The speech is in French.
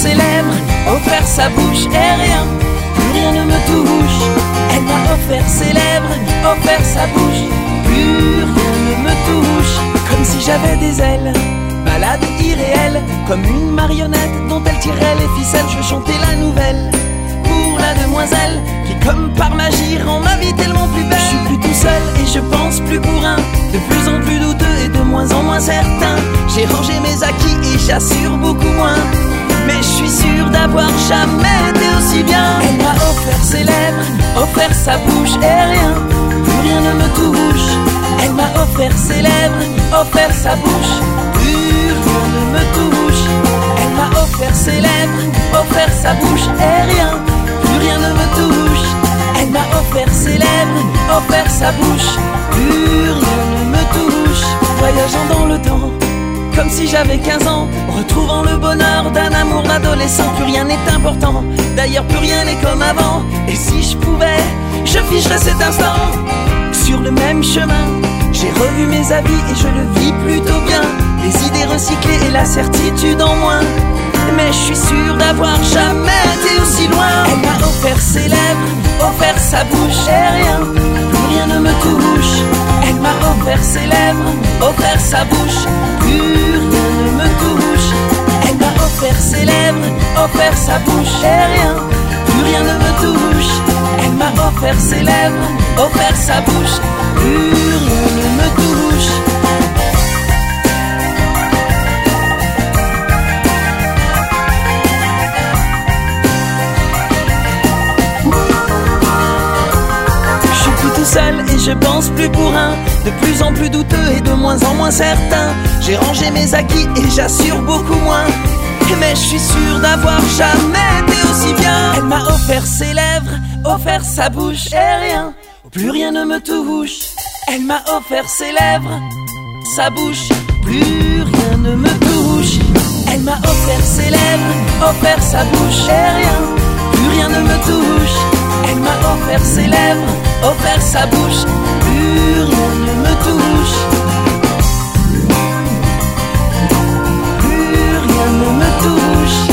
ses lèvres, offert sa bouche et rien, plus rien ne me touche. Elle m'a offert ses lèvres, offert sa bouche, plus rien ne me touche. Comme si j'avais des ailes, malade irréelle, comme une marionnette dont elle tirait les ficelles. Je chantais la nouvelle pour la demoiselle qui, comme par magie, rend ma vie tellement plus belle. Je suis plus tout seul et je pense plus bourrin, de plus en plus douteux et de moins en moins certain. J'ai rangé mes acquis et j'assure beaucoup moins, mais je suis sûr d'avoir jamais été aussi bien. Elle m'a offert ses lèvres, offert sa bouche et rien, plus rien ne me touche. Elle m'a offert ses lèvres, offert sa bouche, plus rien ne me touche. Elle m'a offert ses lèvres, offert sa bouche et rien, plus rien ne me touche. Elle m'a offert ses lèvres, offert sa bouche, plus rien ne me touche. Voyageant dans le temps, comme si j'avais 15 ans, retrouvant le bonheur d'un amour d'adolescent. Plus rien n'est important, d'ailleurs plus rien n'est comme avant. Et si je pouvais, je ficherais cet instant sur le même chemin. J'ai revu mes habits et je le vis plutôt bien, les idées recyclées et la certitude en moins, mais je suis sûr d'avoir jamais été aussi loin. Elle m'a offert ses lèvres, offert sa bouche et rien, plus rien ne me touche. Elle m'a offert ses lèvres, offert sa bouche, plus rien ne me touche. Elle m'a offert ses lèvres, offert sa bouche et rien, plus rien ne me touche. Elle m'a offert ses lèvres, offert sa bouche, plus rien ne me touche. Seul et je pense plus bourrin, de plus en plus douteux et de moins en moins certain. J'ai rangé mes acquis et j'assure beaucoup moins, mais je suis sûr d'avoir jamais été aussi bien. Elle m'a offert ses lèvres, offert sa bouche et rien, plus rien ne me touche. Elle m'a offert ses lèvres, sa bouche, plus rien ne me touche. Elle m'a offert ses lèvres, offert sa bouche et rien, plus rien ne me touche. Elle m'a offert ses lèvres, offert sa bouche, plus rien ne me touche. Plus rien ne me touche.